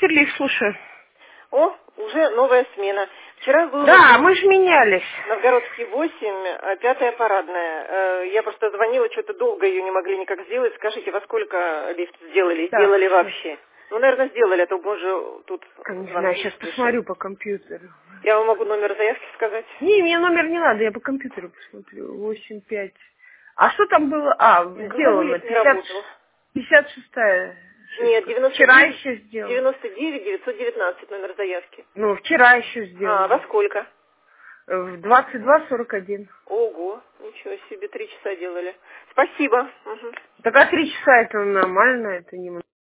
Мастер-лифт, слушаю. О, уже новая смена. Вчера был... Да, мы же менялись. Новгородский 8, 5-я парадная. Я просто звонила, что-то долго ее не могли никак сделать. Скажите, во сколько лифт сделали? Так, Сделали вообще? Ну, наверное, сделали, а то мы же тут... Не знаю, сейчас посмотрю по компьютеру. Я вам могу номер заявки сказать. Не, мне номер не надо, я по компьютеру посмотрю. 85. А что там было? А, сделано. Лифт не работал. 56-я. Нет, Вчера еще сделано. 99 919 номер заявки. Ну, вчера еще сделано. А, во сколько? В 22:41. Ого, ничего себе, 3 часа делали. Спасибо. Угу. Так а 3 часа это нормально, это не много.